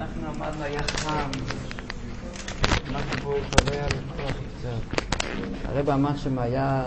אנחנו אמרנו היה חם, אנחנו פה חוויה לכוח קצת. הרב אמר שם היה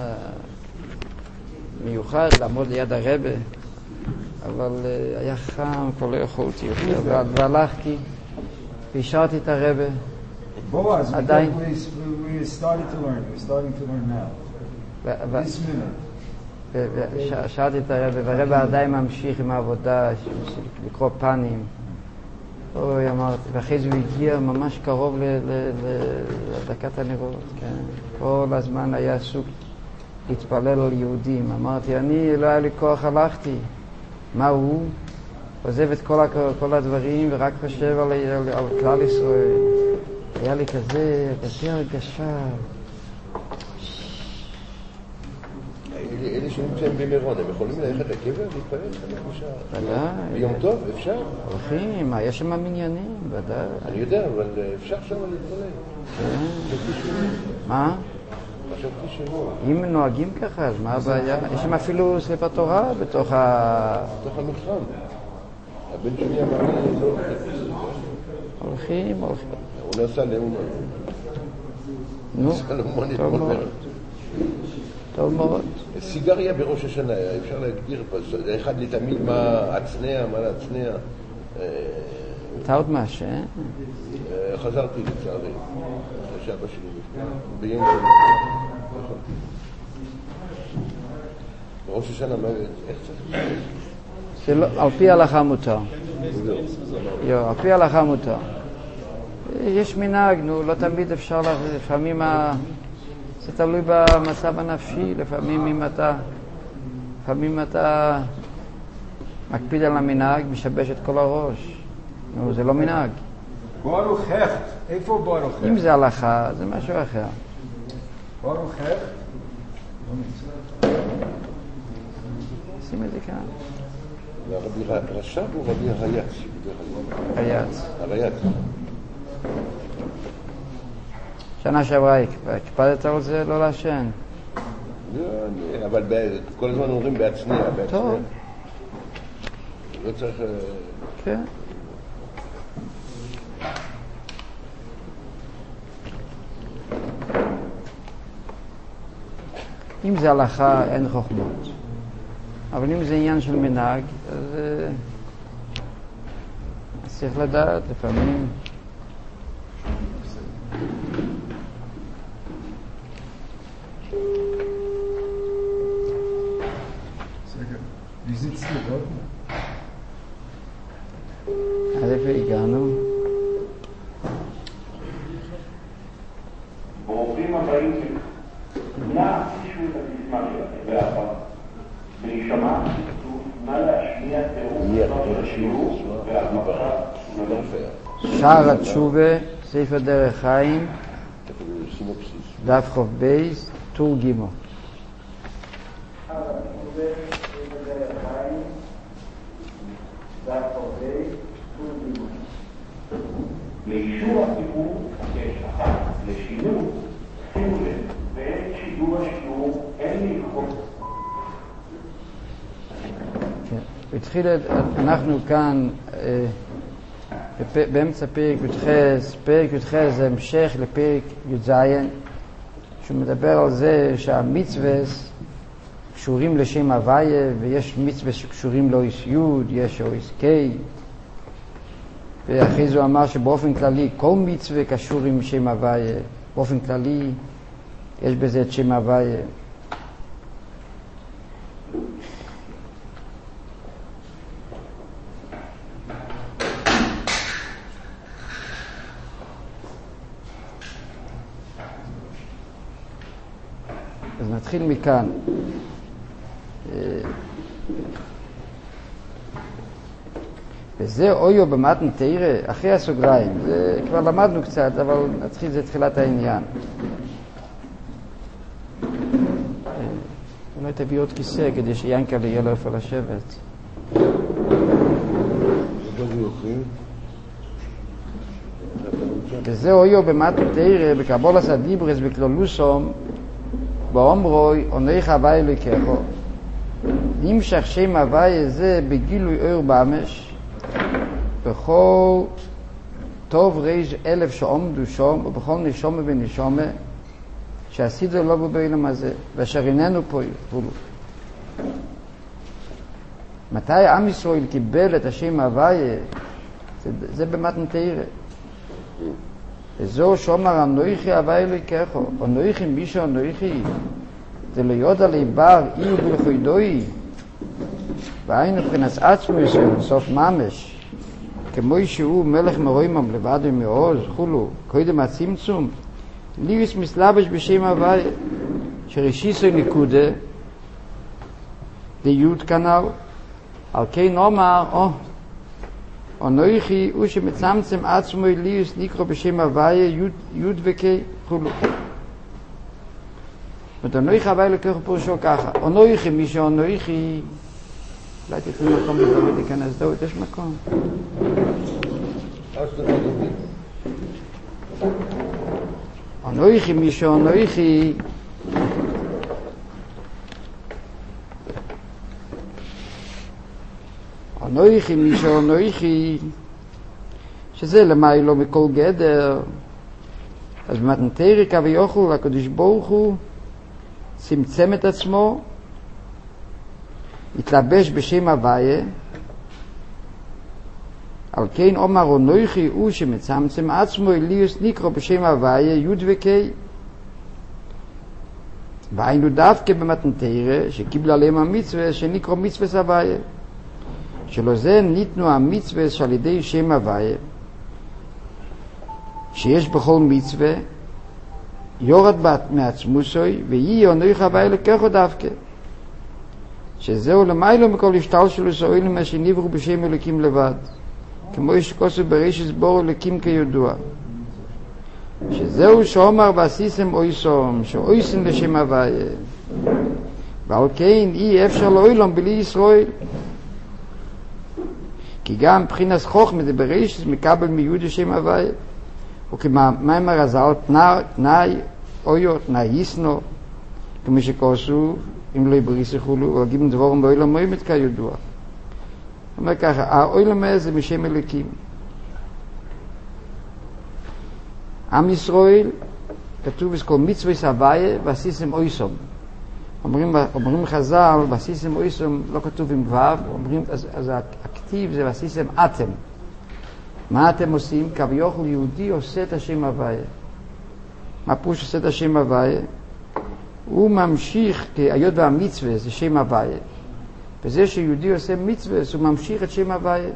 מיוחד לעמוד ליד הרבה, אבל היה חם, כבר לא יכולתי יותר, והלכתי והשארתי את הרבה. Boaz, עדיין. we started to learn. We're starting to learn now. This minute. שאלתי את הרבה, והרבה עדיין ממשיך עם העבודה, לקרוא פנים. אוי, אמרתי, ואחרי זה הוא הגיע ממש קרוב לדקת הנרות, כן. כל הזמן היה עסוק להתפלל על יהודים. אמרתי, אני לא היה לי כוח, הלכתי. מה הוא? עוזב את כל הדברים ורק חושב על כלל ישראל. היה לי כזה הרגשה. אלה שנמצאים במירון, הם יכולים ללכת לקבר להתפלל? ודאי. ביום טוב, אפשר? הולכים, יש שם מניינים, ודאי. אני יודע, אבל אפשר שם להתפלל. מה? חשבתי שלא. אם נוהגים ככה, אז מה הבעיה? יש שם אפילו ספר תורה בתוך המתחם. הבן שלי אמר לי לא הולכים. הוא נסע לאומן. נו, טוב מאוד. טוב מאוד. סיגריה בראש השנה, אפשר להגדיר אחד לתמיד מה הצנע, מה להצנע. אתה עוד מעשן? חזרתי לצערי, אחרי שאבא שלי ביום בראש השנה, איך צריך? על פי ההלכה מותר. על פי ההלכה מותר. יש מנהג, לא תמיד אפשר, לפעמים זה תלוי במצב הנפשי, לפעמים אם אתה מקפיד על המנהג, משבש את כל הראש. זה לא מנהג. ברוך הכט, איפה ברוך הכט? אם זה הלכה, זה משהו אחר. ברוך הכט? שים את זה כאן. רבי רש"ב הוא רבי הרייץ? הרייץ. שנה שעברה הקפדת על זה לא לעשן. אבל כל הזמן אומרים בהצנע. טוב. לא צריך... כן. אם זה הלכה אין חוכמות. אבל אם זה עניין של מנהג, אז צריך לדעת לפעמים. עד איפה הגענו? ברוכים הבאים נא תשמעו את המסמך שלכם ולאחר ולהישמע נא להשמיע תיאור השיעור והמטרה שער התשובה, ספר דרך חיים, דף חוף בייס, טור גימו. לאישור הסיפור יש אחת, לשינוי, שימו לב, בעת שידור השיעור אין ללחוץ. התחיל, אנחנו כאן באמצע פרק י"ח, פרק י"ח זה המשך לפרק י"ז, שהוא מדבר על זה שהמצוות קשורים לשם הוויה, ויש מצוות שקשורים לאויס יוד, יש אויס קי, ואחרי זה הוא אמר שבאופן כללי כל מצווה קשור עם שם הוויה, באופן כללי יש בזה את שם הוויה. אז נתחיל מכאן. וזה אויו במתן תירא, אחרי הסוגריים. זה כבר למדנו קצת, אבל נתחיל, זה תחילת העניין. אולי תביא עוד כיסא כדי שיינקל יהיה לו איפה לשבת. וזה אויו במתן תירא, בקבולת הדיברס בכלולוסום, באומרוי עונך הווי לקחו. נמשך שם הווי זה בגילוי אור באמש, בכל טוב ריש 1000 שעומדו שום, ובכל נשומה ונשומה, שעשידו לא בבעילם הזה, ואשר איננו פה יפולו. מתי עם ישראל קיבל את השם הוויה? זה במתן תורה. וזו שומר אנוכי הוויה אלוהיכו, אנוכי מישהו אנוכי, זה לא יודע ליבר אי ובלכוידוי, והיינו מבחינת עצמו ישראל, סוף ממש, כמו שהוא מלך מרוימם לבד ומעוז, חולו, קודם הצמצום, ליוס מסלבש בשם הוויה, שרישיסו נקודה, ליוד כנל, על כן אומר, אנוכי הוא שמצמצם עצמו ליוס נקרא בשם הוויה, יוד וקי, חולו. אנוכי הוויה לקח פורשו ככה, אנוכי מישהו אנוכי, אולי תתחיל מקום לדבר להיכנס דעות, יש מקום. אנוכי מישהו אנוכי, אנוכי מישהו אנוכי, שזה למיילו מכל גדר. אז במתן תורה כביכול הקדוש ברוך הוא צמצם את עצמו, התלבש בשם הוויה, על כן אומר אנוכי הוא שמצמצם עצמו ליוס נקרא בשם הוויה יוד וקי. והיינו דווקא במתן תורה שקיבלה עליהם המצווה שנקרא מצווה הוויה, שלא זה ניתנו המצווה שעל ידי שם הוויה, שיש בכל מצווה יורד מעצמוסוי ויהי אנוכי הוויה לקחו דווקא, שזהו למיילו מכל השתלשלות סוהלים מה שנבראו בשם אלוקים לבד, כמו שכתוב בראשית בורא אלוקים כידוע, שזהו שאומר ועשיתם אויסום, שאויסם לשם הוויה, ועל כן אי אפשר לעולם בלי ישראל, כי גם מבחינת חוכמה זה בראשית מקבל מיוד לשם הוויה, וכמאמר הזל תנאי אויו תנאי יסנו, כמו שכתוב אם לא יבריסו חולו, וגיבן דבורם באוילם מוימת כידוע. אומר ככה, האוילם הזה זה משם אלוקים. עם ישראל, כתוב בכל מצווה הוויה ועשיתם אויסום. אומרים חז"ל, ועשיתם אויסום, לא כתוב עם וו, אומרים, אז הכתיב זה ועשיתם אתם. מה אתם עושים? כביכול יהודי עושה את השם הוויה. מה פירוש עושה את השם הוויה? הוא ממשיך, כי היות והמצווה זה שם הוויה. בזה שיהודי עושה מצווה, הוא ממשיך את שם הוויה.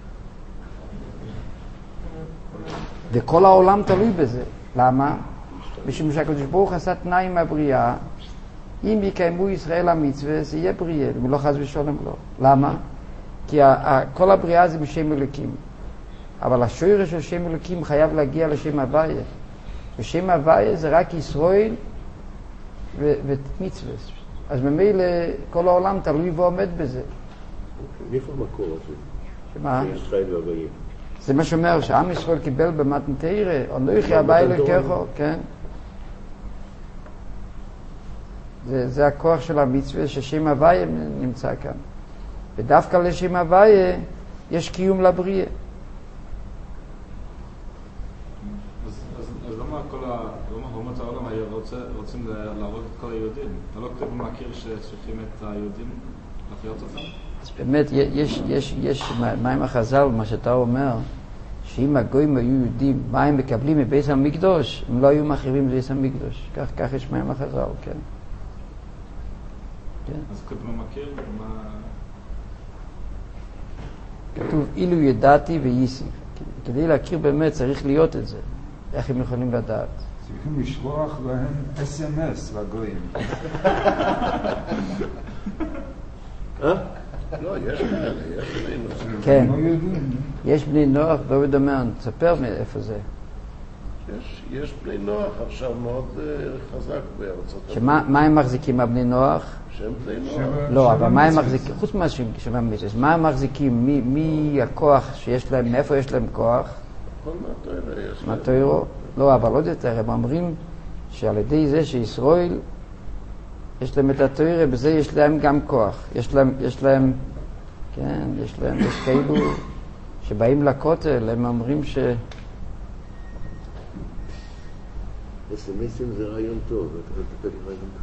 וכל העולם תלוי בזה. למה? משום שהקדוש ברוך הוא עשה תנאי מהבריאה, אם יקיימו ישראל המצווה, זה יהיה בריאה, אם לא חס ושלום לא. למה? כי כל הבריאה זה בשם אלוקים. אבל השורש של שם אלוקים חייב להגיע לשם הוויה. ושם הוויה זה רק ישראל ומצווה. אז ממילא כל העולם תלוי ועומד בזה. מאיפה המקור הזה? שמה? ישראל והוויה. זה מה שאומר, שעם ישראל קיבל במתן תורה, אנוכי הוויה אלוהיכו, כן? זה הכוח של המצווה, ששם הוויה נמצא כאן. ודווקא לשם הוויה יש קיום לבריאה. אז למה אומות העולם רוצים להרוג את כל היהודים? לא כתוב במכיר שצריכים את היהודים לחיות אותם? אז באמת יש מים החז"ל, מה שאתה אומר, שאם הגויים היו יהודים, מה הם מקבלים מבית המקדוש, הם לא היו מחריבים בית המקדוש. כך יש מים החז"ל, כן. אז כתוב במכיר? כתוב אילו ידעתי וייסיף. כדי להכיר באמת צריך להיות את זה. איך הם יכולים לדעת? צריכים לשלוח להם SMS לגויים. לא, יש בני נוח. כן, יש בני נוח, דוד אומר, תספר מאיפה זה. יש בני נוח עכשיו מאוד חזק בארצות הברית. שמה הם מחזיקים הבני נוח? שהם בני נוח. לא, אבל מה הם מחזיקים? חוץ מהשם המצווה, מה הם מחזיקים? מי הכוח שיש להם, מאיפה יש להם כוח? כל מהתורה יש להם. מהתורה? לא, אבל עוד יותר, הם אומרים שעל ידי זה שישראל יש להם את התורה, בזה יש להם גם כוח. יש להם, כן, יש כאלו שבאים לכותל, הם אומרים אס.אם.אסים זה רעיון טוב, אתה יכול לטפל עם רעיון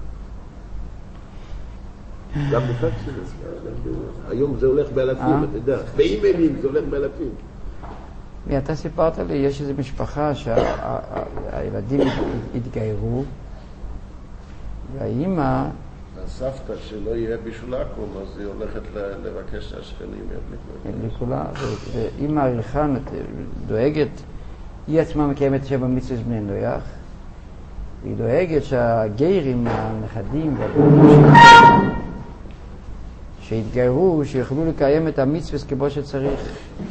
טוב. גם בפקסים, היום זה הולך באלפים, אתה יודע. באימיילים זה הולך באלפים. אתה סיפרת לי, יש איזו משפחה שהילדים התגיירו, והאימא... הסבתא שלא יהיה בישול עקום, אז היא הולכת לבקש שהשכנים ידליקו. לכולה, ואימא עריכה דואגת, היא עצמה מקיימת 7 מצוות בני נוח, והיא דואגת שהגיירים, הנכדים והבנים שהתגיירו, שיוכלו לקיים את המצוות כמו שצריך.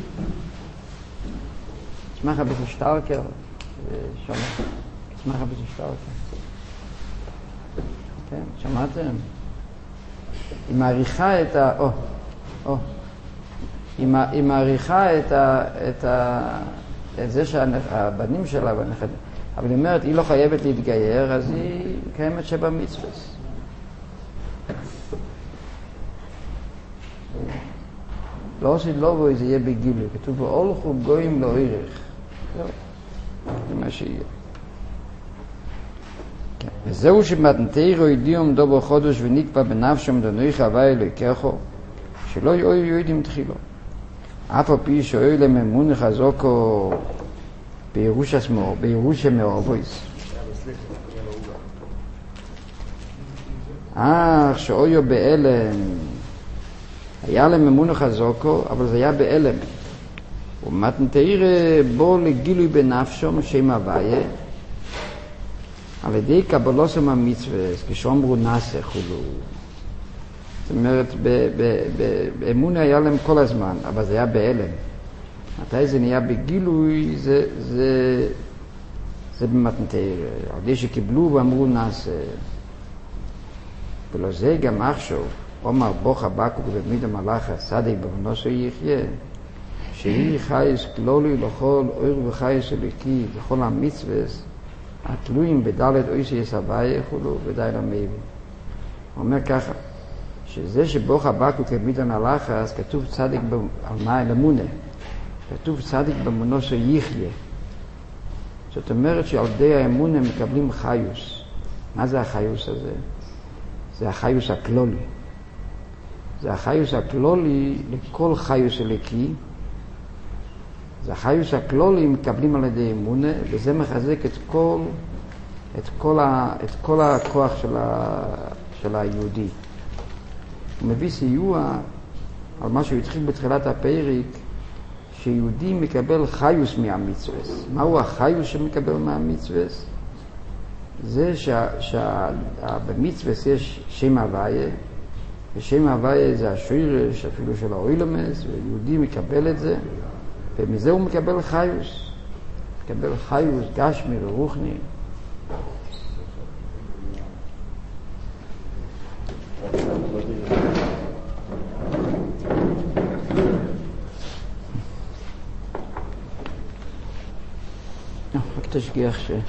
תשמח ביס שטארקר, שומע? תשמח ביס שטארקר. כן, שמעתם? היא מעריכה את היא מעריכה את זה שהבנים שלה והנכדים, אבל היא אומרת, היא לא חייבת להתגייר, אז היא קיימת 7 מצוות. לא עושה לא בו, זה יהיה בגילוי. כתוב בו, הולכו גויים לא ערך. זה מה שיהיה. וזהו שמתנתירו ידיעום דו בו חודש ונקבע בנפשם דנויך הווי אלוהיכךו, שלא יודעים תחילו. אף על פי שאוי לממון חזוקו בירוש עצמו, בירוש מאובויס. שאויו באלם, היה לממון חזוקו, אבל זה היה באלם. ומתנתיר בו לגילוי בנפשם שם הוויה, על ידי קבלוסם המצווה, כשאומרו נעשה חולו. זאת אומרת, באמונה היה להם כל הזמן, אבל זה היה באלם. מתי זה נהיה בגילוי, זה במתנתיר. על ידי שקיבלו ואמרו נעשה. ולא זה גם עכשיו, אומר בוך הבקוק ובמיד המלאך הסדק במנוסו יחיה, שהיא חייס כלולי לכל אור וחייס אלוקי, לכל המצווס, התלויים בדלת אויסי יסבי חולו ודי למייבי. הוא אומר ככה, שזה שבוך הבקוק ובמיד המלאך, אז כתוב צדק על מה אלמונה, כתוב צדק במנוסו יחיה. זאת אומרת שעל ידי האמונה מקבלים חיוס. מה זה החיוס הזה? זה החיוס הכלולי. זה החיוס הכלולי לכל חיוס אלוקי. זה החיוס הכלולי מקבלים על ידי אמונה, וזה מחזק את כל הכוח של היהודי. הוא מביא סיוע על מה שהוא התחיל בתחילת הפרק, שיהודי מקבל חיוס מהמצווה. מהו החיוס שמקבל מהמצווה? זה שבמצווה יש שם הוויה, ושם הוויה זה השורש אפילו של האוילמס, ויהודי מקבל את זה, ומזה הוא מקבל חיוס. מקבל חיוס גשמי ורוחני. רק תשגיח ש...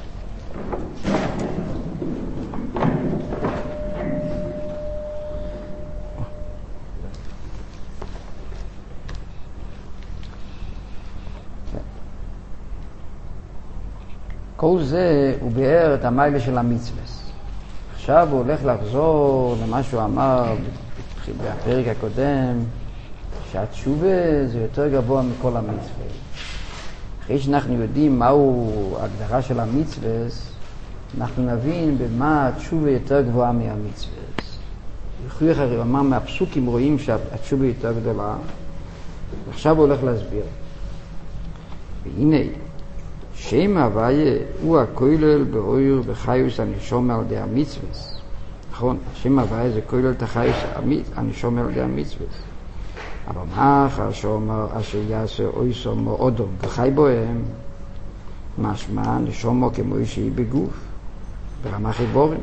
כל זה הוא ביאר את המיילה של המצווה. עכשיו הוא הולך לחזור למה שהוא אמר בפרק הקודם, שהתשובה זה יותר גבוה מכל המצווה. אחרי שאנחנו יודעים מהו ההגדרה של המצווה, אנחנו נבין במה התשובה יותר גבוהה מהמצווה. לכוי אחרי הוא אמר מהפסוקים רואים שהתשובה יותר גדולה, ועכשיו הוא הולך להסביר. והנה, שם הוויה הוא הכולל באויר וחיוס הנשום על ידי המצווה. נכון, שם הוויה זה כולל את החיוס הנשום על ידי המצווה. אבל מה אחר שאומר אשר יעשה אוי סומו אודום וחי בוהם, משמע נשומו כמו שהיא בגוף, ברמה חיבורים.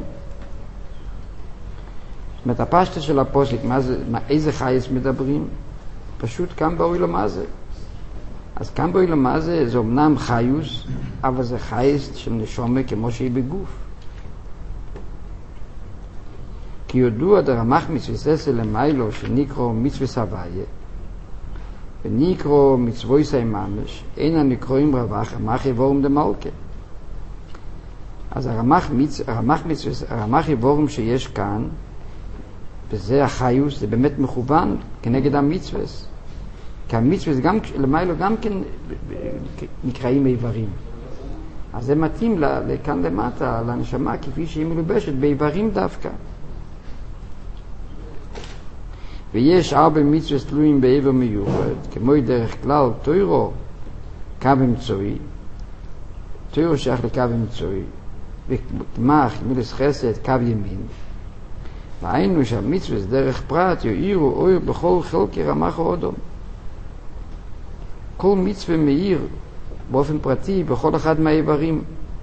זאת אומרת, הפשטה של הפוסק, איזה חייס מדברים? פשוט כאן באוי לו מה זה. אז כאן בו אילמה זה אומנם חיוס, אבל זה חייס של נשומה כמו שהיא בגוף. כי ידוע דרמח מצווה למיילו שנקרו מצווה הוויה, ונקרו מצווי סי ממש, אין הנקרואים רווח, מה חיבורם דמלכה. אז הרמ"ח יבורם שיש כאן, וזה החיוס, זה באמת מכוון כנגד המצווס. כי המצווס למיילו גם כן נקראים איברים. אז זה מתאים לכאן למטה, לנשמה, כפי שהיא מלובשת באיברים דווקא. ויש הרבה מצווס תלויים באיבר מיוחד, כמו דרך כלל תוירו, קו אמצעי, תוירו שייך לקו אמצעי, ותמך, מילס חסד, קו ימין. והיינו שהמצווס דרך פרט יאירו אויר בכל חלקי רמ"ח האודום. כל מצווה מאיר באופן פרטי בכל אחד מהאיברים.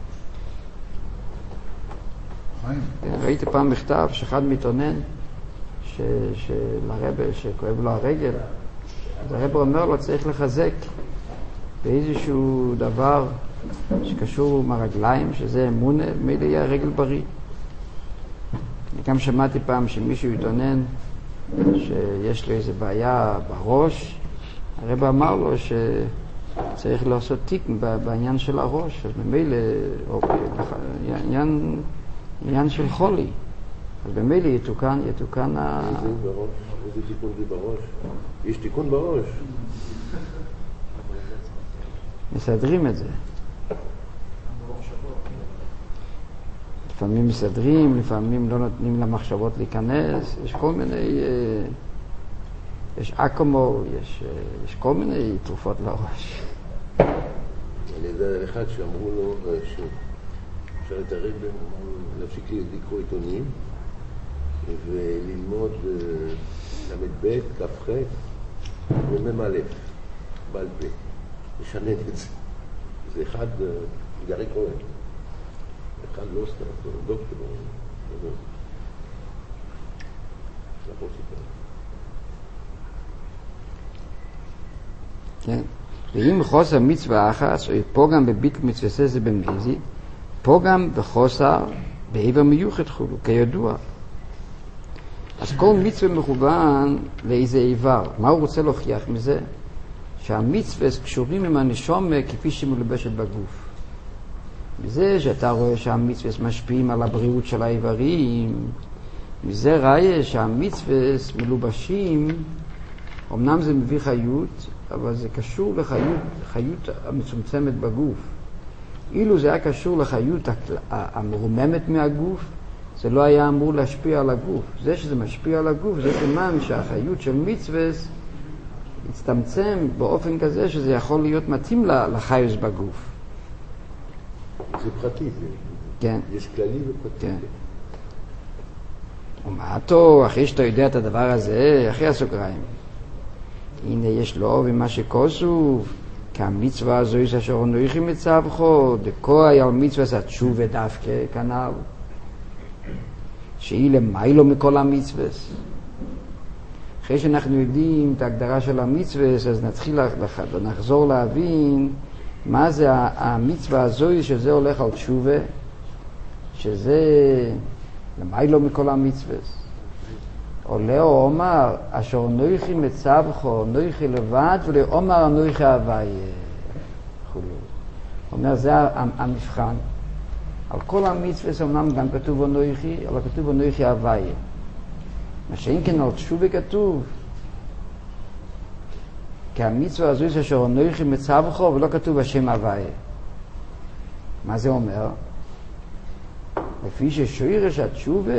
ראיתי פעם מכתב שאחד מתעונן לרבא שכואב לו הרגל, אז הרבא אומר לו צריך לחזק באיזשהו דבר שקשור מהרגליים, שזה אמונה, מילא יהיה הרגל בריא. אני גם שמעתי פעם שמישהו התעונן שיש לו איזו בעיה בראש, הרבא אמר לו שצריך לעשות תיקון בעניין של הראש, אז ממילא עניין של חולי, אז במילא יתוקן איזה תיקון זה בראש? יש תיקון בראש. מסדרים את זה. לפעמים מסדרים, לפעמים לא נותנים למחשבות להיכנס, יש כל מיני, יש אקומו, יש כל מיני תרופות לראש. אני יודע על אחד שאמרו לו, אפשר להתערב בהם, אמרו להפסיק לקרוא עיתונים וללמוד ל"ב, כ"ח ומ"א בעל פה, לשנן את זה. זה אחד, גרי כהן, אחד לא סתם, דוקטור, נכון סיפר. כן. ואם חוסר מצווה אחת, או פוגם בביטל מצווה זה במזי, פוגם בחוסר באיבר מיוחד חולו, כידוע. אז כל מצווה מכוון לאיזה איבר. מה הוא רוצה להוכיח מזה? שהמצווה קשורים עם הנשום כפי שמלובשת בגוף. מזה שאתה רואה שהמצווה משפיעים על הבריאות של האיברים, מזה ראיה שהמצווה מלובשים, אמנם זה מביא חיות, אבל זה קשור לחיות המצומצמת בגוף. אילו זה היה קשור לחיות המרוממת מהגוף, זה לא היה אמור להשפיע על הגוף. זה שזה משפיע על הגוף, זה סימן שהחיות של מצווה הצטמצם באופן כזה שזה יכול להיות מתאים לחיוס בגוף. זה פרטי, כן. יש כללי ופרטי. כן. ומעטו, אחרי שאתה יודע את הדבר הזה, אחרי הסוגריים. הנה יש לו ומה שכוסוף, כי המצווה הזו יש אשר אנוכי מצווכו, דקוי על מצווה התשובה דווקא כנ"ל. שהיא למיילו מכל המצווה. אחרי שאנחנו יודעים את ההגדרה של המצווה, אז נתחיל נחזור להבין מה זה המצווה הזו שזה הולך על תשובה, שזה למיילו מכל המצווה. עולה או אומר, אשר אנוכי מצווכו, אנוכי לבד, ולאומר אנוכי הוויה. אומר, זה המבחן. על כל המצווה אמנם גם כתוב אנוכי, אבל כתוב אנוכי הוויה. מה שאין כן על תשובה כתוב, כי המצווה הזו יש אשר אנוכי מצווכו, ולא כתוב השם הוויה. מה זה אומר? לפי ששורש התשובה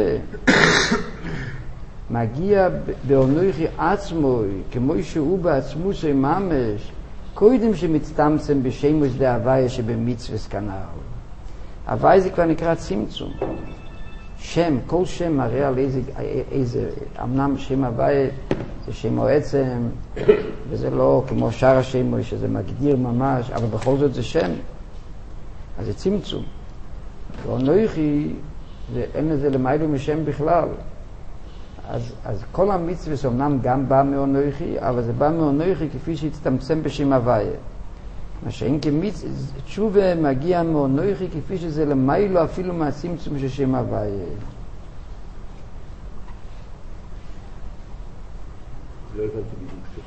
מגיע באנוכי עצמו, כמו שהוא בעצמו ממש, קודם שמצטמצם בשמוש דהוויה שבמצווה כנ"ל. הוויה זה כבר נקרא צמצום. שם, כל שם מראה על איזה, אמנם שם הוויה זה שם או עצם, וזה לא כמו שאר השם שזה מגדיר ממש, אבל בכל זאת זה שם. אז זה צמצום. ואנוכי, אין לזה למיילו משם בכלל. אז כל המצווה אמנם גם בא מאנוכי, אבל זה בא מאנוכי כפי שהצטמצם בשם הוויה. מה שאין תשובה מגיע מאנוכי כפי שזה למיילו אפילו מהצמצום של שם הוויה. לא הבנתי בדיוק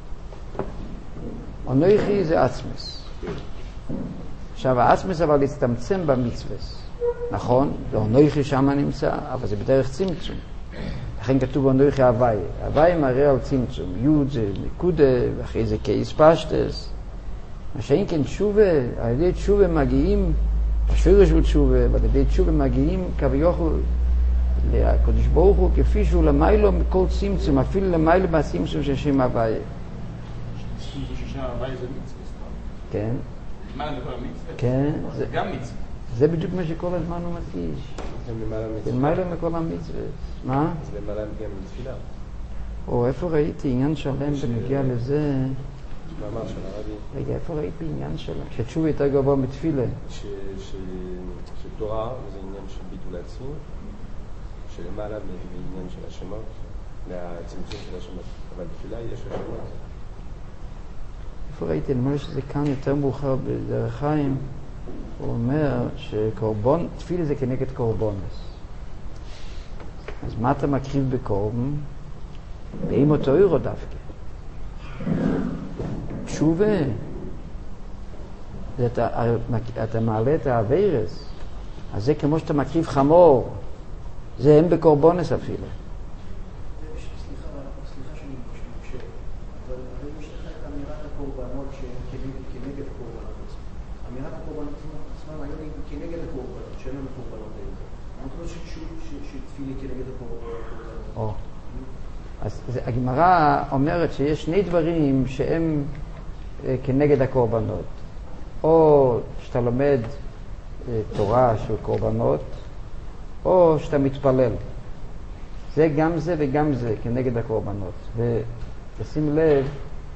שחרר. אנוכי זה עצמס. עכשיו העצמס אבל הצטמצם במצווה. נכון, אנוכי שם נמצא, אבל זה בדרך צמצום. לכן כתוב אנוכי הוואי. הוואי מראה על צמצום. י' זה נקודה, ואחרי זה קייס פשטס. מה שאין כן תשובה, על ידי תשובה מגיעים, השורש הוא תשובה, ועל ידי תשובה מגיעים כביכול לקדוש ברוך הוא, כפי שהוא למיילו מכל צמצום, אפילו למיילו מהצמצום של שם הוואי. ששם הוואי זה מצווה. כן. למעלה מכל המצווה? כן. זה גם מצווה. זה בדיוק מה שכל הזמן הוא מדגיש. זה למעלה מכל המצווה. מה? זה למעלה גם מתפילה. או איפה ראיתי עניין שלם בנגיע לזה? מאמר של הרבי. רגע, איפה ראיתי עניין שלם? שתשובה יותר גבוה מתפילה. שתורה זה עניין של ביטול עצמי, שלמעלה מעניין של השמות, מהצמצום של השמות. אבל תפילה יש השמות. איפה ראיתי? נאמר שזה כאן יותר מאוחר בדרך חיים. הוא אומר שקורבון, תפילה זה כנגד קורבונס. אז מה אתה מקריב בקורבן? באם אותו אירו דווקא. תשובה. אתה מעלה את העבירס. אז זה כמו שאתה מקריב חמור. זה אין בקורבונס אפילו. סליחה שאני מקשה, אבל יש לך את אמירת הקורבנות כנגד הקורבנות. אמירת הקורבנות עצמם היום היא כנגד הקורבנות, שאין לנו קורבנות היום. אני חושב שתפילה כנגד הקורבנות. אז הגמרא אומרת שיש שני דברים שהם כנגד הקורבנות. או שאתה לומד תורה של קורבנות, או שאתה מתפלל. זה גם זה וגם זה כנגד הקורבנות. ותשים לב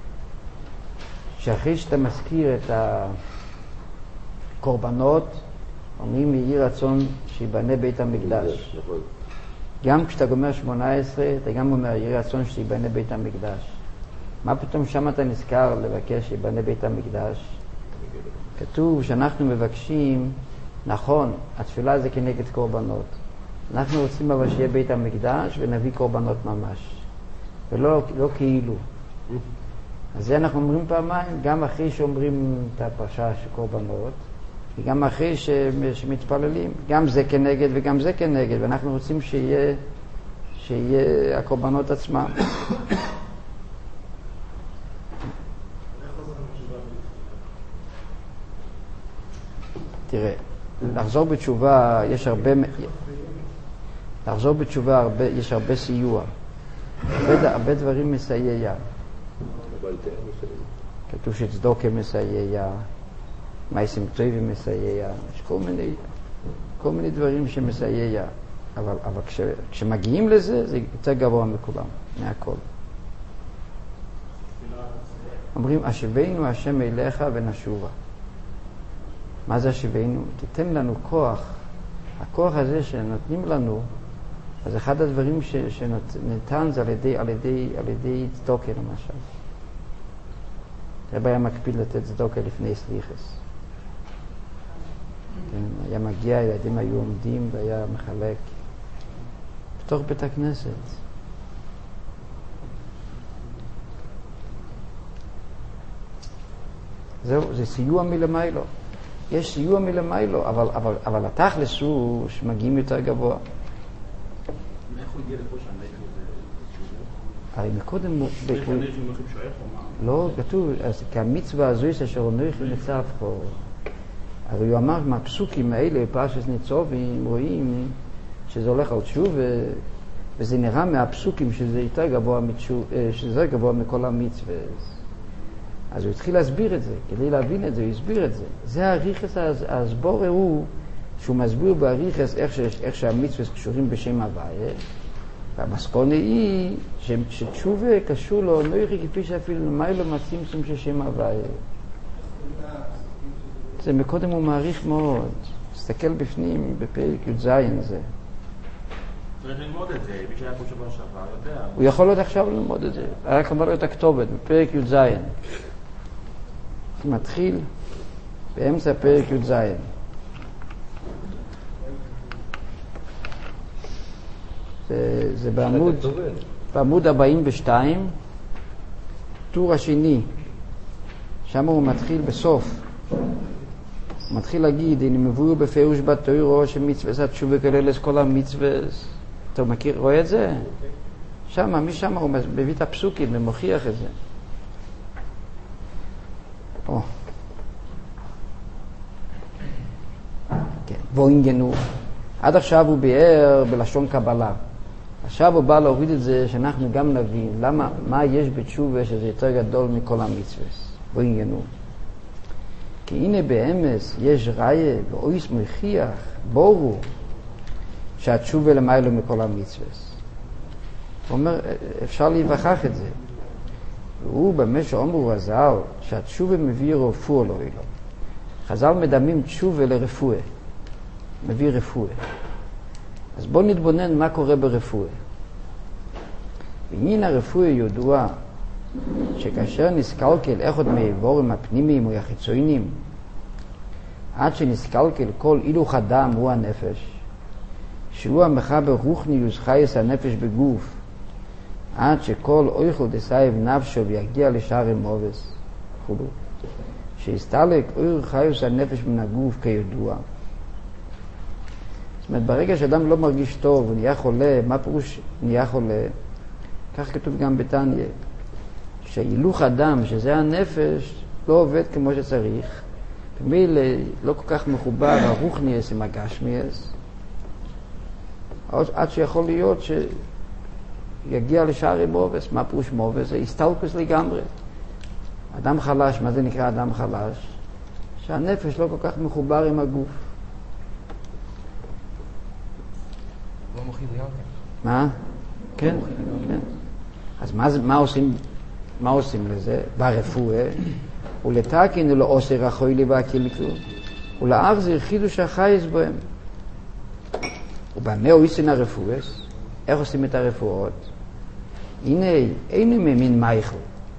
שאחרי שאתה מזכיר את הקורבנות, אומרים יהי רצון שיבנה בית המקדש. גם כשאתה גומר 18, אתה גם אומר יהי רצון שיבנה בית המקדש. מה פתאום שם אתה נזכר לבקש שיבנה בית המקדש? כתוב שאנחנו מבקשים, נכון, התפילה זה כנגד קורבנות. אנחנו רוצים אבל שיהיה בית המקדש ונביא קורבנות ממש. ולא כאילו. אז זה אנחנו אומרים פעמיים, גם אחרי שאומרים את הפרשה של קורבנות, וגם אחרי שמתפללים. גם זה כנגד וגם זה כנגד, ואנחנו רוצים שיהיה הקורבנות עצמם. תראה, לחזור בתשובה יש הרבה סיוע. הרבה דברים מסייע. כתוב שצדוקה מסייע, מעשים טובים מסייע, יש כל מיני דברים שמסייע. אבל כשמגיעים לזה, זה יותר גבוה מכולם, מהכל. אומרים, אשבנו השם אליך ונשובה. מה זה אשבנו? תיתן לנו כוח. הכוח הזה שנותנים לנו, אז אחד הדברים שניתן זה על ידי צדוקה למשל. רבי היה מקפיד לתת צדוקה לפני סליחס. כן, היה מגיע, ילדים היו עומדים והיה מחלק בתוך בית הכנסת. זהו, זה סיוע מלמיילו. יש סיוע מלמיילו, אבל התכלס הוא שמגיעים יותר גבוה. מאיך הוא הגיע לפה שם? הרי מקודם לא, כתוב, אז כמצווה הזו יש אשר אנוכי ניצב פה. הרי הוא אמר מהפסוקים האלה, פרשת ניצבים, רואים שזה הולך על תשובה, וזה נראה מהפסוקים שזה יותר גבוה מכל המצווה. אז הוא התחיל להסביר את זה, כדי להבין את זה, הוא הסביר את זה. זה הריחס, הסבור הוא, שהוא מסביר בהריחס איך שהמצווה קשורים בשם הוויה, והמסקונה היא שתשובה קשור לו אנוכי כפי שאפילו למיילו מהצמצום של שם הוויה. זה מקודם הוא מעריך מאוד. תסתכל בפנים, בפרק י"ז זה. צריך ללמוד את זה, מי שהיה פה שבוע שעבר יודע. הוא יכול עוד עכשיו ללמוד את זה. רק אמר לו את הכתובת, בפרק י"ז. מתחיל באמצע פרק י"ז. זה בעמוד 42, טור השני. שם הוא מתחיל בסוף. הוא מתחיל להגיד, אני מבואר בפירוש בתורה שמצוות התשובה כולל את כל המצוות. אתה מכיר, רואה את זה? שמה, משם הוא מביא את הפסוקים ומוכיח את זה. כן, ואינגנו. עד עכשיו הוא ביאר בלשון קבלה. עכשיו הוא בא להוריד את זה שאנחנו גם נבין למה, מה יש בתשובה שזה יותר גדול מכל המצוות. ואינגנו. כי הנה באמס יש ראיה ואויס מוכיח, ברור, שהתשובה למיילו מכל המצוות. הוא אומר, אפשר להיווכח את זה. והוא במה שאומרו הזל, שהתשובה מביא רפואה לא אלו. חז"ל מדמים תשובה לרפואה. מביא רפואה. אז בואו נתבונן מה קורה ברפואה. בעניין הרפואה ידוע שכאשר נסקלקל אחד מאיבורים הפנימיים או החיצוניים, עד שנסקלקל כל הילוך הדם הוא הנפש, שהוא המחבר רוחניוס חייס הנפש בגוף, עד שכל אויכל דסייב נפשו ויגיע לשאר המובס, וכו'. שיסתלק אויר חייס הנפש מן הגוף כידוע. זאת אומרת, ברגע שאדם לא מרגיש טוב, הוא נהיה חולה, מה פירוש נהיה חולה? כך כתוב גם בתניא. שהילוך הדם, שזה הנפש, לא עובד כמו שצריך. במילה לא כל כך מחובר הרוחניאס עם הגשמיאס. עד שיכול להיות שיגיע לשאר מובס. מה פירוש מובס? זה הסתלקוס לגמרי. אדם חלש, מה זה נקרא אדם חלש? שהנפש לא כל כך מחובר עם הגוף. לא מוכיח גם. מה? כן, כן. אז מה עושים לזה? ברפואה, ולתקין ולא עושה רחוי לי והקילקו, ולאחזיר חידוש החייס בהם. ובמה הוא עיסין הרפואס? איך עושים את הרפואות? הנה, אינו ממין מייכל.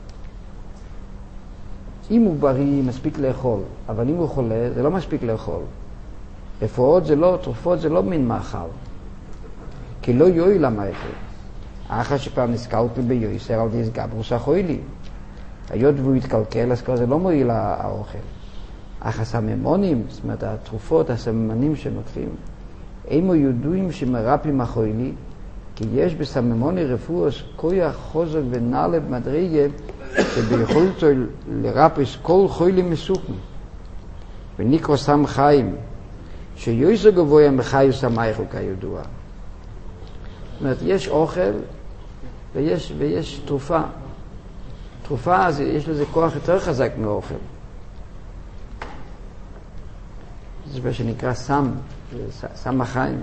אם הוא בריא, מספיק לאכול, אבל אם הוא חולה, זה לא מספיק לאכול. רפואות זה לא, תרופות זה לא מין מאכל. כי לא יועיל המייכל. אחר שכבר נסקלקל ביוסר על דיס גברוס החוילי. היות והוא יתקלקל, אז כבר זה לא מועיל האוכל. אך הסממונים, זאת אומרת, התרופות, הסממנים שנותחים, אימו ידועים שמרפים החוילי, כי יש בסממוני רפואס כוח חוזק ונעלה במדרגה, שביכולתו לרפס כל חוילי מסוכן. ונקרא סם חיים, שיוסר גבוה מחיוס המייכל כידוע. זאת אומרת, יש אוכל ויש תרופה. תרופה, אז יש לזה כוח יותר חזק מאוכל. זה מה שנקרא סם החיים.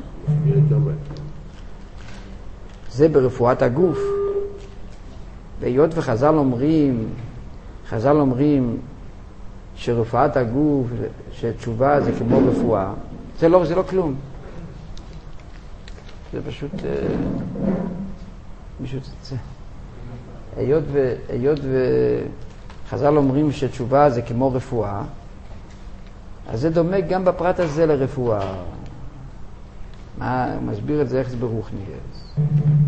זה ברפואת הגוף. והיות וחז"ל אומרים שרפואת הגוף, שתשובה זה כמו רפואה, זה לא כלום. זה פשוט היות וחז"ל אומרים שתשובה זה כמו רפואה, אז זה דומה גם בפרט הזה לרפואה. הוא מסביר את זה איך זה ברוחניאס.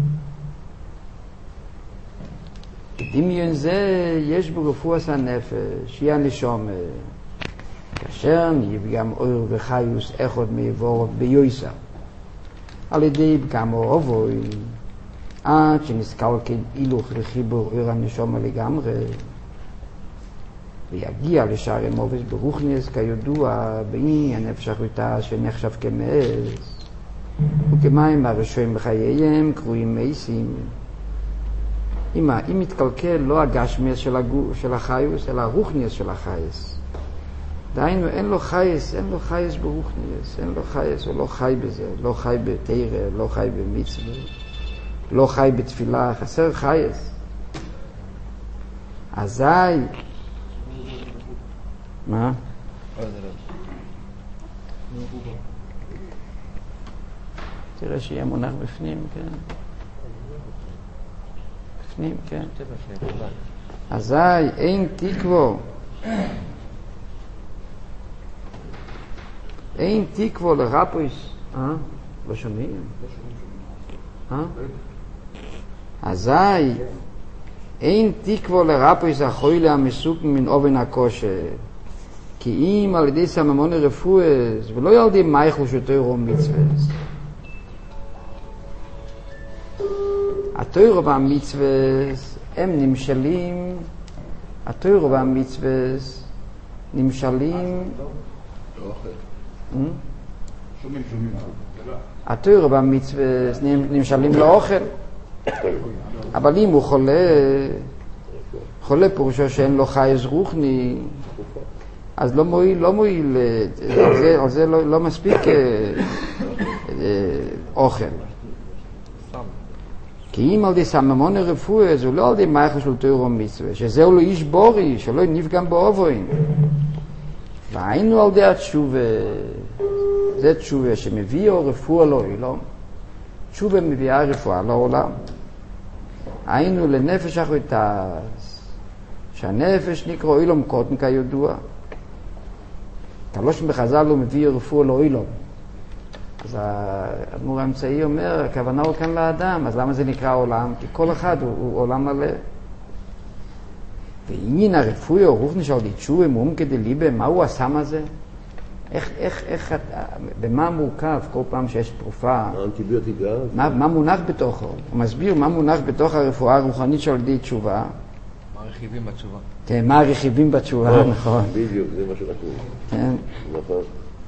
דמיון זה יש ברפואת הנפש, היא הנשמה. כאשר נפגם אור וחיוס אחד מעבור ביוסר. על ידי פגם אובוי, עד שנסקלקל הילוך לחיבור אור הנשמה לגמרי, ויגיע לשאר המובס ברוחניאס כידוע בעניין הנפש החוטה שנחשב כמעז, וכמים הראשונים בחייהם קרויים מייסים. אם מתקלקל לא הגשמיאס של החיוס, אלא הרוחניאס של החייס. דהיינו, אין לו חייס ברוחניאס, אין לו חייס, הוא לא חי בזה, לא חי בתורה, לא חי במצווה, לא חי בתפילה, חסר חייס. אזי, מה? תראה שיהיה מונח בפנים, כן. בפנים, כן. אזי, אין תקוו. אין תקוו לרפויס. לא שומעים? אזי, אין תקוו לרפויס החוילה המסוכן מן אובן הכושר. כי כי אם על ידי סממון רפואס, ולא על ידי מייכל של תורה ומצוות. התורה והמצוות הם נמשלים, התורה והמצוות נמשלים, התורה והמצוות נמשלים לאוכל, אבל אם הוא חולה פירושו שאין לו חייס רוחני, אז לא מועיל, על זה לא מספיק אוכל. כי אם על די סממון הרפואה, זה לא על די מייכל של תורה ומצווה, שזהו לא איש בורי, שלא נפגם באובוין. והיינו על די התשובה, זה תשובה שמביא רפואה לעולם. תשובה מביאה רפואה לעולם. היינו לנפש אחריתס, שהנפש נקרא אילום קוטן כידוע. תלוש בחז"ל הוא מביא רפואה לעולם. אז האדמו"ר האמצעי אומר, הכוונה הוא כאן לאדם, אז למה זה נקרא עולם? כי כל אחד הוא עולם מלא. ועניין הרפואי או רוחני של תשובה מעומקא דליבא, מהו הסם הזה? במה מורכב כל פעם שיש תרופה? האנטיביוטיקה. מה מונח בתוכו? הוא מסביר מה מונח בתוך הרפואה הרוחנית של תשובה. מה הרכיבים בתשובה? כן, מה הרכיבים בתשובה, נכון. בדיוק, זה מה שאנחנו... כן. נכון.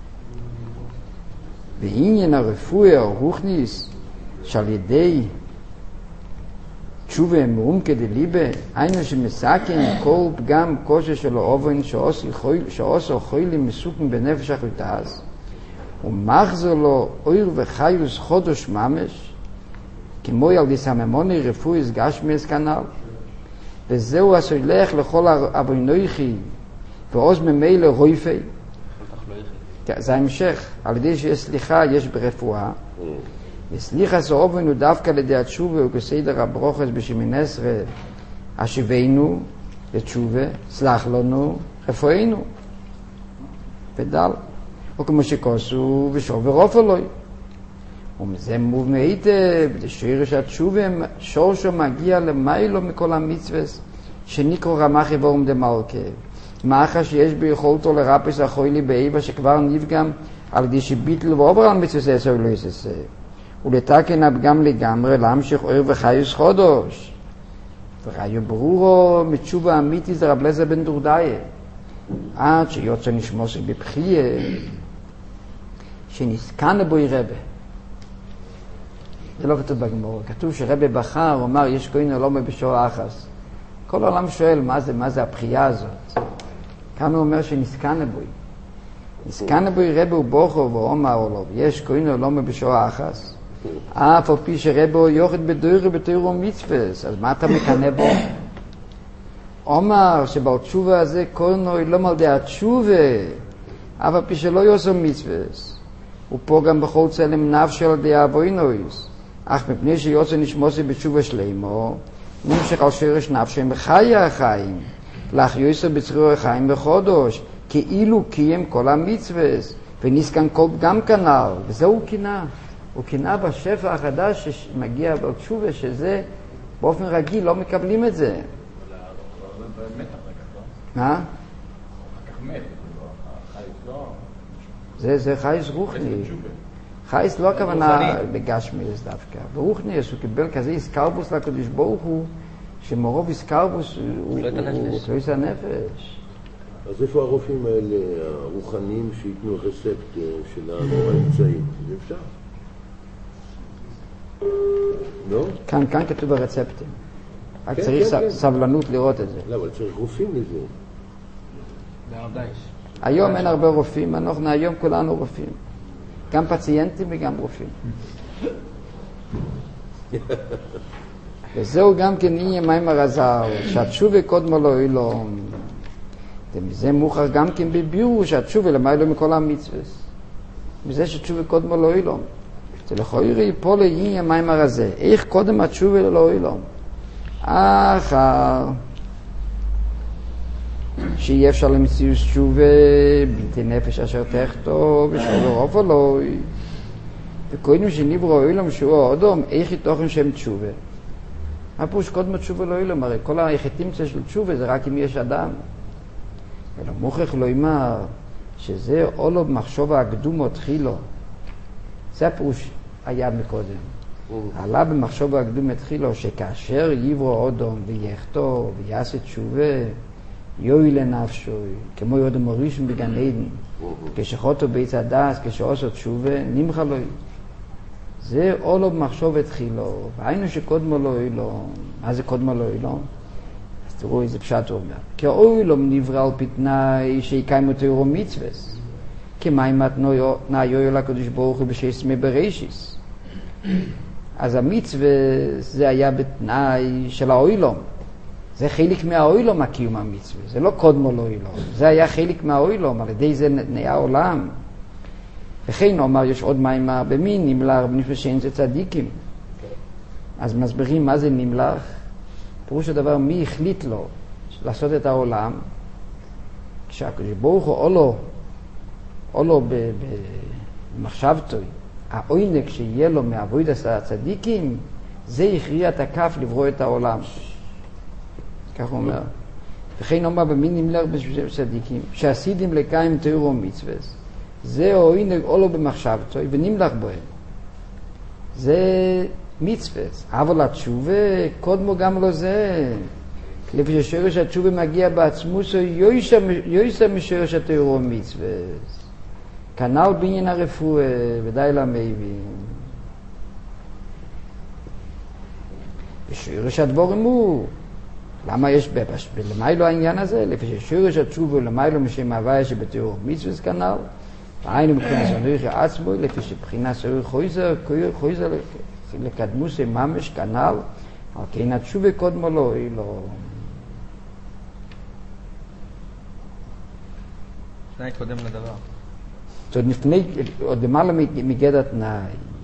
ועניין הרפואי הרוחניס שעל ידי תשובה מעומקא דליבא, היינו שמסכן כל פגם כושר של האובן שעושו חולים מסוכן בנפש אחריתס, ומחזר לו אור וחיוס חודש ממש, כמו על די סממוני רפואיס גשמיס כנ"ל, וזהו הסולח לכל אבוינויכי ועוז ממילא רויפי. זה המשך, על ידי שיש סליחה יש ברפואה, וסליחה סעובן הוא דווקא לידי התשובה וכסדר הברוכס בשמין עשרה, השיבנו לתשובה, סלח לנו, רפואינו ודל, וכמו שכוסו ושוב ורוף אלוהי, ומזה מוב מהיטב לשרש התשובה שורשו מגיע למיילו מכל המצווס שנקרו רמחי ואום דמלכה, מאחר שיש ביכולתו לרפס החולי באיבה שכבר נפגם על ידי שביטל ועובר על מצווס עשר ולא יססה, ולתקן הפגם לגמרי להמשיך אור וחיוס חודש. וראיו ברורו מתשובה אמיתי זה רב לזר בן דורדאי, עד שיוצא נשמוסי בבחיה שנסכן בוי רבה. זה לא כתוב בגמור, כתוב שרבה בחר, הוא אמר יש כהן עולמה בשור אחס. כל העולם שואל מה זה הבחייה הזאת. כאן הוא אומר שנסכן בוי. נסכן בוי רבה ובוכו ואומר לו, יש כהן עולמה בשור אחס. אף על פי שרבו יוחד בדוירה בתוירו מצווס, אז מה אתה מקנה בו? אומר שבתשובה הזה קורנו לא מלדי התשובה, אף על פי שלא יוסו מצווס. ופה גם בכל צלם נפש על די אבוינויס, אך מפני שיוצא נשמוסי בתשובה שלמו, נמשך על שרש נפשם בחיי החיים, להחיוסו בצרור החיים בחודש, כאילו קיים כל המצווס, ונסכן כל פגם כנ"ל, וזהו קנאה. הוא קנאה בשפע החדש שמגיע בתשובה, שזה באופן רגיל לא מקבלים את זה. מה? זה חייס רוחני. חייס לא הכוונה בגשמיס דווקא. ברוחניס הוא קיבל כזה איסקרבוס לקדוש ברוך הוא, שמרוב איסקרבוס הוא תלויס הנפש. אז איפה הרופאים האלה, הרוחניים, שיתנו רספט של האמצעים? זה אפשר? לא? כאן כתוב הרצפטים. רק צריך סבלנות לראות את זה. לא, אבל צריך רופאים לזה. היום אין הרבה רופאים, אנחנו היום כולנו רופאים. גם פציינטים וגם רופאים. וזהו גם כן עניין מיימר הזר, שהתשובה קודמו לא אילום. ומזה מוכר גם כן בביאור שהתשובה למיילו מכל המצוות. מזה שהתשובה קודמו לא אילום. זה לכאורה ייפול לעניין מיימר הזה. איך קודם התשובה לא אילום? אחר שיהיה אפשר למציאות תשובה בלתי נפש אשר תחתו ושוב רוב אלוהי וקודם שנברא אילום שהוא האדום איך יתוכן שם תשובה. מה פירוש קודם תשובה לא אילום? הרי כל היחידים של תשובה זה רק אם יש אדם, אלא מוכרח לא אמר שזה אולו במחשוב הקדומו תחילו. זה הפירוש היה מקודם. עלה במחשוב הקדומו תחילו שכאשר יברו אודום ויחתו ויעשה תשובה יוי לנפשו, כמו יודם הראשון בגן עדן, כשחוטו בית הדס, כשעושו תשובה, נמחה לו. זה אולו במחשוב תחילו, והיינו שקודמו לו אילו. מה זה קודמו לו אילו? אז תראו איזה פשט הוא אומר. כי אילו נברא על פי תנאי שיקיימו תיאורו מצווס, כמי מתנאי יוי לקדוש ברוך הוא בשסמי בראשיס. אז המצווה זה היה בתנאי של האוילום. זה חלק מהאוילום הקיום המצווה, זה לא קודמו לאוילום, זה היה חלק מהאוילום, על ידי זה נהיה עולם. וכן אומר, יש עוד מימר במין נמלך בנפש שאין זה צדיקים. אז מסבירים מה זה נמלך. פירוש הדבר, מי החליט לו לעשות את העולם? כשהקדוש ברוך הוא עולו במחשבתו, העונג שיהיה לו מעבודת הצדיקים, זה הכריע את הכף לברוא את העולם. כך הוא אומר. וכן אומר במין נמלך בשביל צדיקים, שעשיתם לקיים תיאורו מצווס, זה העונג עולו במחשבתו ונמלך בהם. זה מצווס. אבל התשובה קודמו גם לא זה. לפי ששורש התשובה מגיע בעצמוסו יויסה משורש התיאורו מצווס. כנ"ל בעניין הרפואה ודי למבין. ושורש הדבורים הוא למה יש למיילו העניין הזה? לפי ששורש התשובה למיילו משם הוויה שבתיאור מצווס כנ"ל, והיינו מבחינת סנויך עצמו, לפי שבחינת סנויך חויזר לקדמוס ממש כנ"ל, על כן התשובה קודמו לו, היא לא... תנאי קודם לדבר. עוד למעלה מגדר תנאי.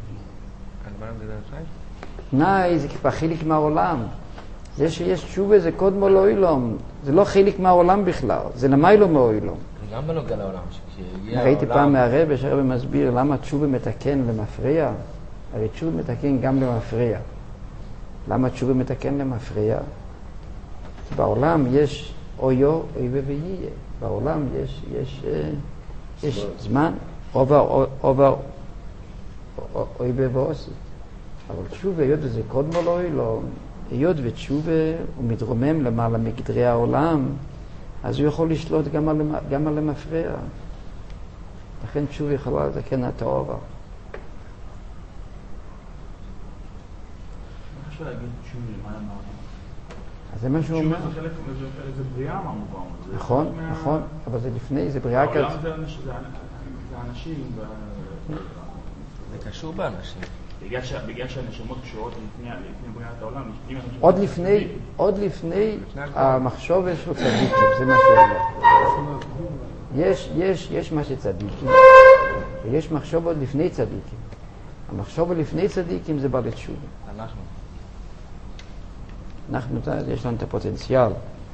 תנאי זה כבר חלק מהעולם. זה שיש תשובה זה קודמו לא אילום, זה לא חלק מהעולם בכלל, זה למיילו מאוילום. גם בנוגע לעולם. ראיתי פעם מהרבא, שהרבא מסביר למה תשובה מתקן למפריע. הרי תשובה מתקן גם למפריע. למה תשובה מתקן למפריע? בעולם יש אויו, אויבה ויהיה. בעולם יש זמן, אובר, אויבה ועושי. אבל תשובה, היות וזה קודמו לא אילום, היות ותשובה הוא מתרומם למעלה מגדרי העולם, אז הוא יכול לשלוט גם על המפריע. לכן תשובה יכולה לתקן את האובר. מה אפשר להגיד תשובה? מה אמרנו? אז זה מה שהוא אומר. תשובה זה חלק, זה בריאה מה מובן. נכון, נכון, אבל זה לפני, זה בריאה כזאת. העולם זה אנשים. זה קשור באנשים. בגלל שהנשמות קשורות לפני בריאת העולם, עוד לפני המחשוב של צדיקים, זה מה שאומר. יש מה שצדיקים, ויש מחשוב עוד לפני צדיקים. המחשוב עוד לפני צדיקים זה בא לתשובה. אנחנו, יש לנו את הפוטנציאל.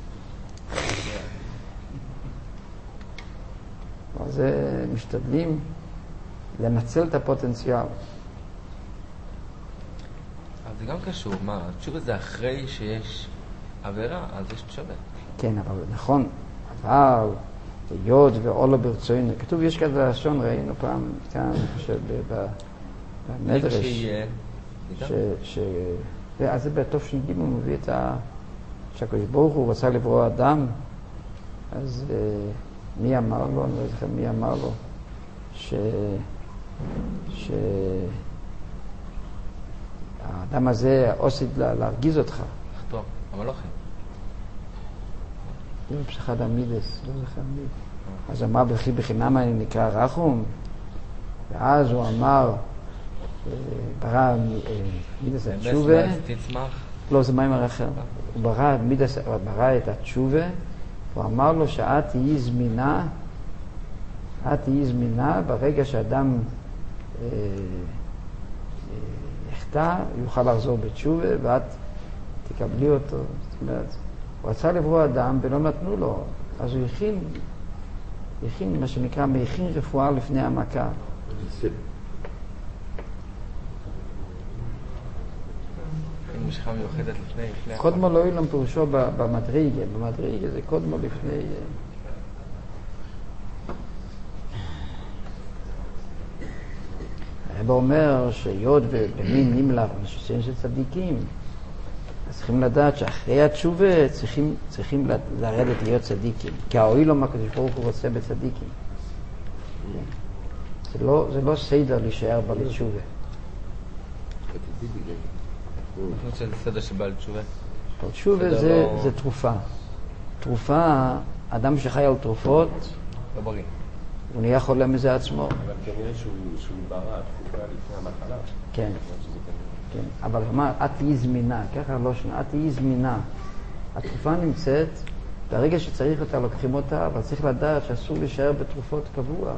אז משתדלים לנצל את הפוטנציאל. זה גם קשור, מה? תשובה זה אחרי שיש עבירה, אז יש תשובה. כן, אבל נכון, אבל היות ועולה ברצונו, כתוב יש כזה לשון, ראינו פעם כאן, אני חושב, במדרש, אז זה בטוב שנגיד הוא מביא את שהקדוש ברוך הוא רצה לברוא אדם, אז מי אמר לו, אני לא זוכר מי אמר לו, האדם הזה עושה להרגיז אותך. טוב, אבל לא כן. זה פשחד המידס, לא זוכר מי. אז אמר בכי בחינם אני נקרא רחום, ואז הוא אמר, ברא מידס התשובה. לא, זה מים אחר. הוא ברא את התשובה, הוא אמר לו שאת תהיי זמינה, ברגע שאדם יחטא, יוכל לחזור בתשובה, ואת תקבלי אותו. זאת אומרת, הוא רצה לברוא אדם ולא נתנו לו, אז הוא הכין מה שנקרא, מכין רפואה לפני המכה. משכה מיוחדת לפני קודמו לא אילום פירושו במדרגה זה קודמו לפני... הרב אומר שהיות ובמין נמלך ושם של צדיקים, אז צריכים לדעת שאחרי התשובה צריכים לרדת להיות צדיקים. כי האוי לו מה הקדוש ברוך הוא רוצה בצדיקים. זה לא סדר להישאר בעל תשובה. אני חושב שזה סדר שבא לתשובה. תשובה זה תרופה. תרופה, אדם שחי על תרופות, לא בריא. הוא נהיה חולה מזה עצמו. אבל כנראה שהוא ברא תקופה לפני המחלה. כן. כן. אבל אמר, את תהיי זמינה, ככה לא שנה, את תהיי זמינה. התרופה נמצאת, ברגע שצריך אותה לוקחים אותה, אבל צריך לדעת שאסור להישאר בתרופות קבוע.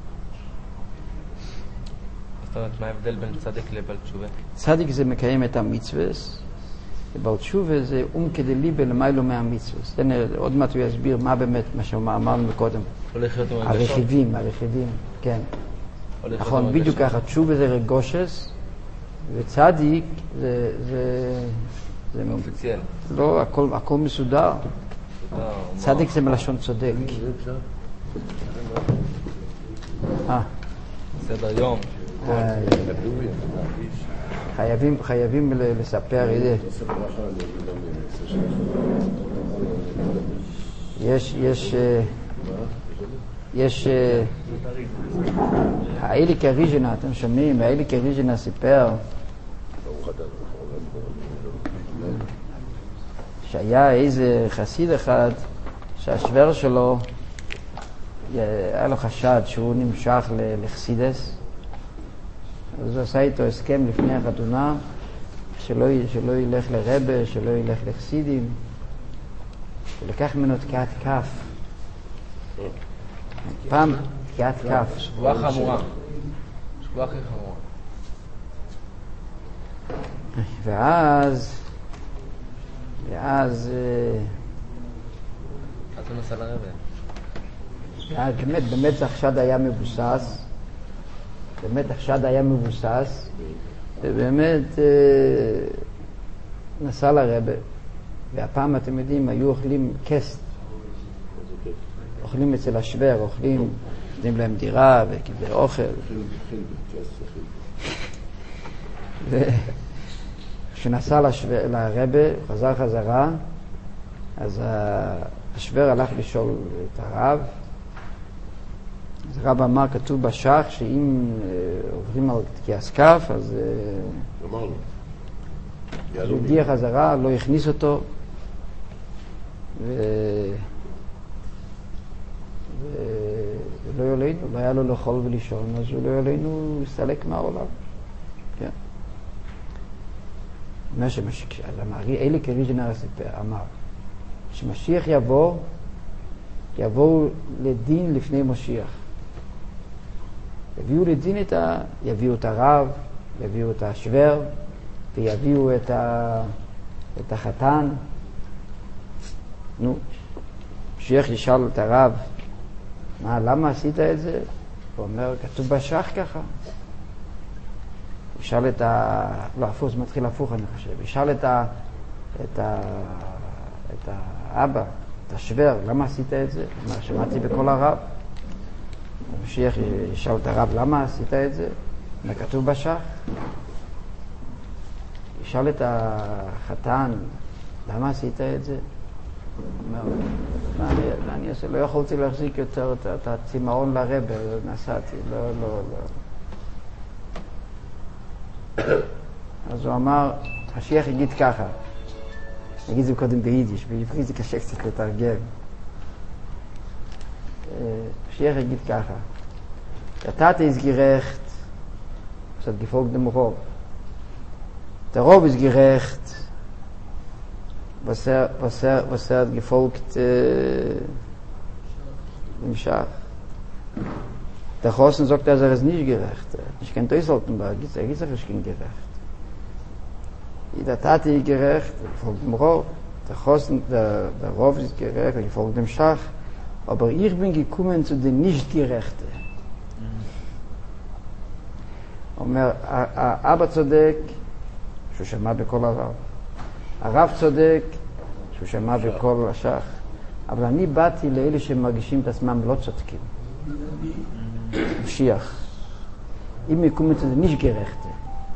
זאת אומרת, מה ההבדל בין צדיק לבעל תשובה? צדיק זה מקיים את המצווס, ובעל תשובה זה כדי ליבה למיילו מהמצווס. עוד מעט הוא יסביר מה באמת, מה שאמרנו מקודם. הרכיבים, כן. נכון, בדיוק ככה, תשובה זה רגושס, וצדיק זה אופיציאל. לא, הכל מסודר. צדיק זה מלשון צודק. סדר יום. חייבים לספר את זה. יש האליק הריז'נה, אתם שומעים? האליק הריז'נה סיפר שהיה איזה חסיד אחד שהשוור שלו היה לו חשד שהוא נמשך לחסידס, אז הוא עשה איתו הסכם לפני החתונה שלא ילך לרבה, שלא ילך לחסידים. הוא לקח ממנו תקיעת כף. פעם תקיעת כף. שבועה חמורה. שבועה הכי חמורה. ואז אז הוא נסע לרבה. באמת החשד היה מבוסס. ובאמת נסע לרבה. והפעם אתם יודעים, היו אוכלים קסט. אוכלים אצל השוור, נותנים להם דירה וכדי אוכל. כשנסע לרבה, חזרה, אז השוור הלך לשאול את הרב. אז הרב אמר, כתוב בשח, שאם עוברים על תקיעת כף, אז הוא הגיע חזרה, לא הכניס אותו, ולא יולנו, לא היה לו לאכול ולישון, אז הוא לא יולנו להסתלק מהעולם. כן. אומר שמשיח, אז אמרי, אלי כריז'נר אמר, שמשיח יבואו לדין לפני משיח. יביאו לדין יביאו את הרב, יביאו את השוור, ויביאו את החתן. משיח ישאל את הרב, למה עשית את זה? הוא אומר, כתוב בשח ככה. ישאל לא, הפוך, זה מתחיל הפוך, אני חושב. ישאל את האבא, את השוור, למה עשית את זה? מה, שמעתי בכל הרב. המשיח ישאל את הרב, למה עשית את זה? מה כתוב בשח? ישאל את החתן, למה עשית את זה? מה אני אעשה? לא יכולתי להחזיק יותר את הצמאון לרבה, נסעתי, לא. אז הוא אמר, המשיח יגיד ככה, נגיד זה קודם ביידיש, בעברית זה קשה קצת לתרגם. המשיח יגיד ככה, אתה ist gerecht, das hat gefolgt dem Rov. Der Rov ist gerecht, was hat gefolgt dem Schach. Der Chosen sagt, er ist nicht gerecht. Ich kann das sollten, aber er ist nicht gerecht. Der Tat ist gerecht, gefolgt dem Rov. Der Chosen, der Rov ist gerecht, gefolgt dem Schach. Aber ich bin gekommen zu den Nicht-Gerechten. אומר, האבא צודק, שהוא שמע בכל הרב. הרב צודק, שהוא שמע בכל השח. אבל אני באתי לאלה שמרגישים את עצמם לא צודקים. משיח. אם יקום זה nicht gerechte.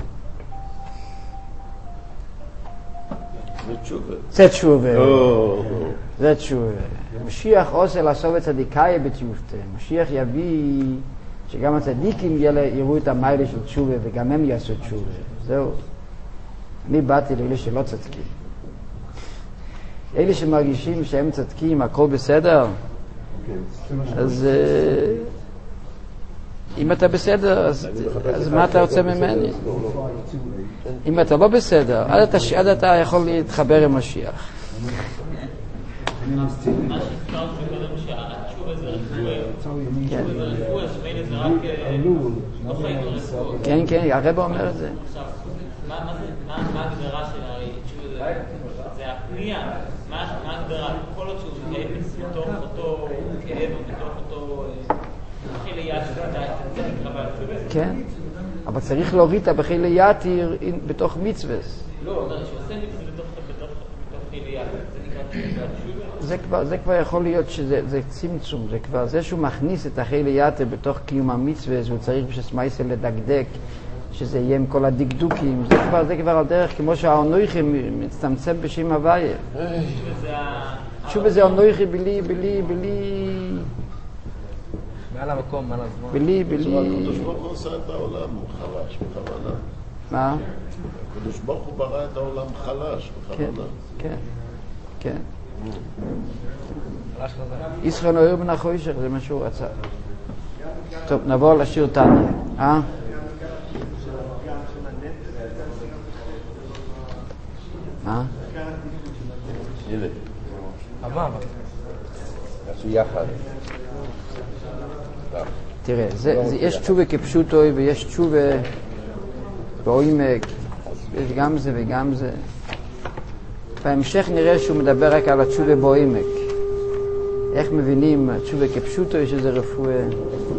זה תשובה. זה תשובה. משיח עושה לעשות את צדיקאי בתיופתה. משיח יביא שגם הצדיקים יראו את המיילה של תשובה וגם הם יעשו תשובה. זהו. אני באתי לאלה שלא צדקים. אלה שמרגישים שהם צדקים, הכל בסדר, אז אם אתה בסדר, אז מה אתה רוצה ממני? אם אתה לא בסדר, עד אתה יכול להתחבר עם משיח. מה שהזכרת שקודם שהתשובה זה רפואה, שמילא זה רק לא חיים לרפואה. כן, כן, הרב אומר את זה. עכשיו, מה ההגדרה של התשובה? זה הפנייה, מה ההגדרה? כל עוד שהוא מתאפס בתוך אותו כאב או בתוך אותו בחיל יתיר, אתה נקרא בהתשובה? כן, אבל צריך להוריד את הבחיל יתיר בתוך מצווס. לא, הוא אומר שעושה מצווה בתוך חיל יתיר, זה נקרא בהתשובה? זה כבר יכול להיות שזה צמצום, זה כבר זה שהוא מכניס את החיל יתיר בתוך קיום המצווס, והוא צריך בשסמייסל לדקדק, שזה יהיה עם כל הדקדוקים, זה כבר על דרך כמו שהאונויכי מצטמצם בשם הוויה. תשובה זה האונויכי בלי מעל המקום, מעל הזמן. בלי הקדוש ברוך הוא עושה את העולם חלש בכוונה. מה? הקדוש ברוך הוא ברא את העולם חלש בכוונה. כן, כן. ישראל נוער מן החושך, זה מה שהוא רצה. טוב, נעבור לשיר תניא. מה? הנה. אמר. עשו יחד. תראה, יש תשובה כפשוטו ויש תשובה בעומק, יש גם זה וגם זה. בהמשך נראה שהוא מדבר רק על התשובה בעומק. איך מבינים תשובה כפשוטו, יש איזה רפואה.